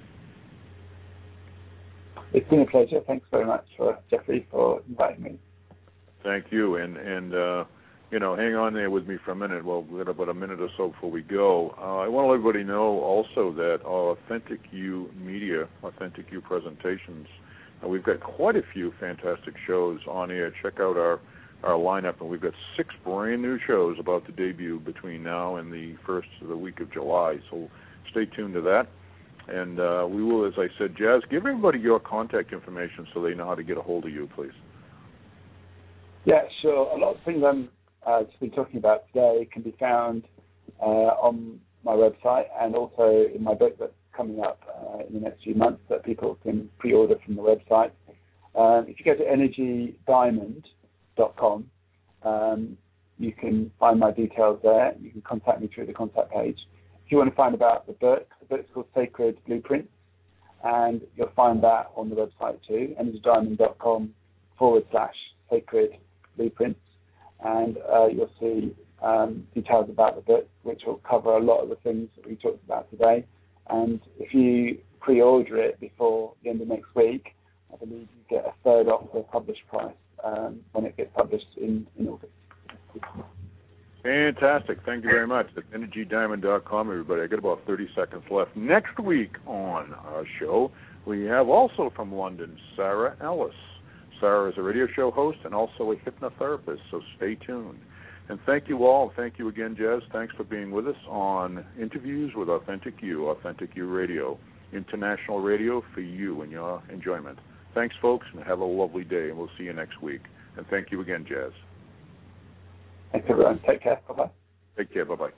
It's been a pleasure. Thanks very much, for Jeffrey, for inviting me. Thank you. And, and uh, you know, hang on there with me for a minute. Well, we've got about a minute or so before we go. Uh, I want to let everybody know also that our Authentic You Media, Authentic You presentations, uh, we've got quite a few fantastic shows on air. Check out our, our lineup, and we've got six brand new shows about to debut between now and the first of the week of July. So stay tuned to that. And uh, we will, as I said, Jazz, give everybody your contact information so they know how to get a hold of you, please. Yeah, sure. A lot of things I'm uh, just been talking about today can be found uh, on my website, and also in my book that's coming up uh, in the next few months that people can pre-order from the website. Um, if you go to energy diamond dot com, um, you can find my details there. You can contact me through the contact page. If you want to find about the book, the book's called Sacred Blueprints, and you'll find that on the website too, energy diamond dot com forward slash Sacred Blueprints, and uh, you'll see um, details about the book, which will cover a lot of the things that we talked about today. And if you pre-order it before the end of next week, I believe you get a third off the published price um, when it gets published in, in August. Fantastic. Thank you very much. That's energy diamond dot com, everybody. I got about thirty seconds left. Next week on our show, we have also from London, Sarah Ellis. Sarah is a radio show host and also a hypnotherapist, so stay tuned. And thank you all. Thank you again, Jazz. Thanks for being with us on Interviews with Authentic You, Authentic You Radio, international radio for you and your enjoyment. Thanks, folks, and have a lovely day, and we'll see you next week. And thank you again, Jazz. Thanks, everyone. Take care. Bye-bye. Take care. Bye-bye.